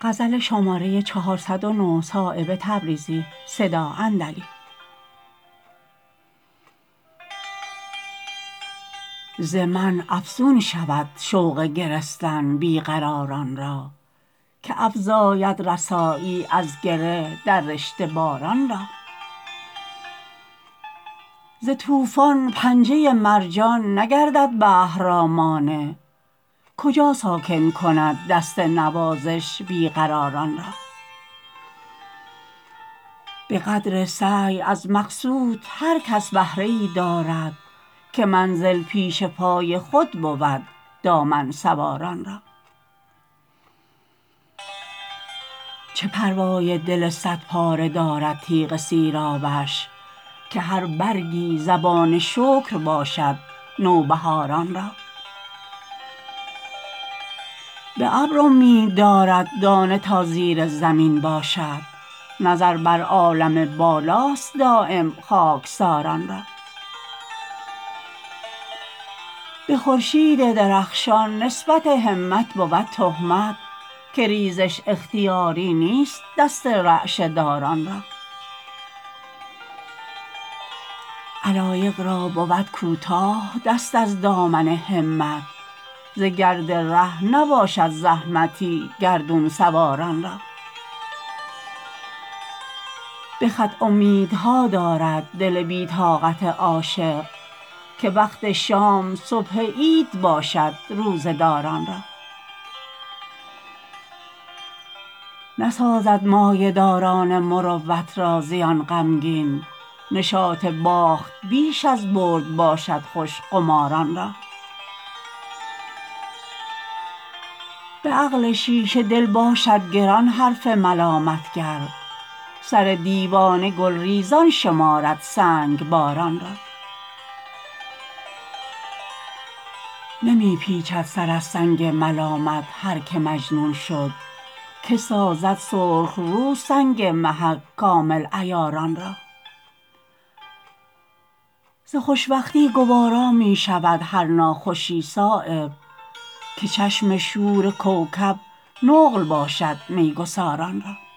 ز من افزون شود شوق گرستن بی قراران را که افزاید رسایی از گره در رشته باران را ز طوفان پنجه مرجان نگردد بحر را مانع کجا ساکن کند دست نوازش بی قراران را به قدر سعی از مقصود هر کس بهره ای دارد که منزل پیش پای خود بود دامن سواران را چه پروای دل صد پاره دارد تیغ سیرابش که هر برگی زبان شکر باشد نوبهاران را به ابر امید دارد دانه تا زیر زمین باشد نظر بر عالم بالاست دایم خاکساران را به خورشید درخشان نسبت همت بود تهمت که ریزش اختیاری نیست دست رعشه داران را علایق را بود کوتاه دست از دامن همت ز گرد ره نباشد زحمتی گردون سواران را به خط امیدها دارد دل بی طاقت عاشق که وقت شام صبح عید باشد روزه داران را نسازد مایه داران مروت را زیان غمگین نشاط باخت بیش از برد باشد خوش قماران را به عقل شیشه دل باشد گران حرف ملامتگر سر دیوانه گلریزان شمارد سنگباران را نمی پیچد سر از سنگ ملامت هر که مجنون شد که سازد سرخ رو سنگ محک کامل عیاران را ز خوشوقتی گوارا می شود هر ناخوشی صایب که چشم شور کوکب نقل باشد میگساران را